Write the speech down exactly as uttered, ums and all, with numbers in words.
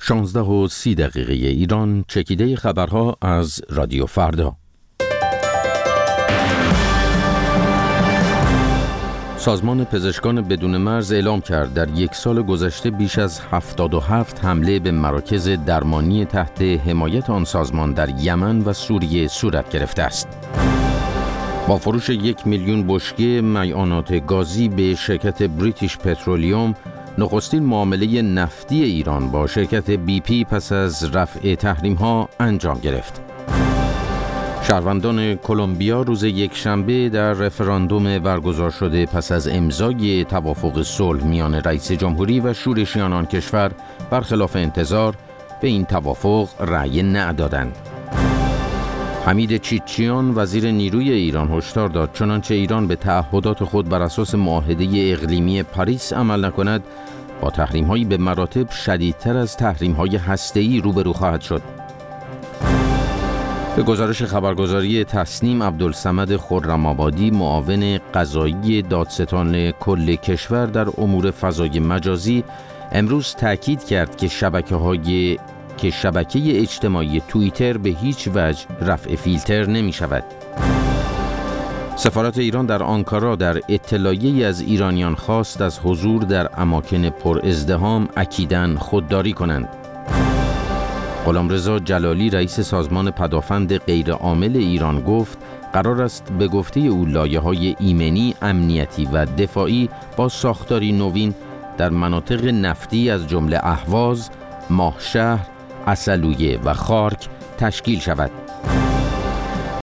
شانزده و سی دقیقه ایران، چکیده خبرها از رادیو فردا. سازمان پزشکان بدون مرز اعلام کرد در یک سال گذشته بیش از هفتاد و هفت حمله به مراکز درمانی تحت حمایت آن سازمان در یمن و سوریه صورت گرفته است. با فروش یک میلیون بشکه مایعات گازی به شرکت بریتیش پترولیوم، نخستین معامله نفتی ایران با شرکت بی پی پس از رفع تحریم‌ها انجام گرفت. شهروندان کلمبیا روز یکشنبه در رفراندوم برگزار شده پس از امضای توافق صلح میان رئیس جمهوری و شورشیان آن کشور برخلاف انتظار به این توافق رأی ندادند. حمید چیچیان وزیر نیروی ایران هشدار داد چنانچه ایران به تعهدات خود بر اساس معاهده اقلیمی پاریس عمل نکند، با تحریم‌هایی به مراتب شدیدتر از تحریم‌های هسته‌ای روبرو خواهد شد. به گزارش خبرگزاری تسنیم، عبدالصمد خرم‌آبادی معاون قضایی دادستان کل کشور در امور فضای مجازی امروز تاکید کرد که شبکه‌های که شبکه اجتماعی توییتر به هیچ وجه رفع فیلتر نمی شود. سفارت ایران در آنکارا در اطلاعیه‌ای از ایرانیان خواست از حضور در اماکن پر ازدحام اکیداً خودداری کنند. غلامرضا جلالی رئیس سازمان پدافند غیرعامل ایران گفت قرار است به گفته او لایه‌های ایمنی، امنیتی و دفاعی با ساختاری نوین در مناطق نفتی از جمله اهواز، ماهشهر، عسلویه و خارک تشکیل شود.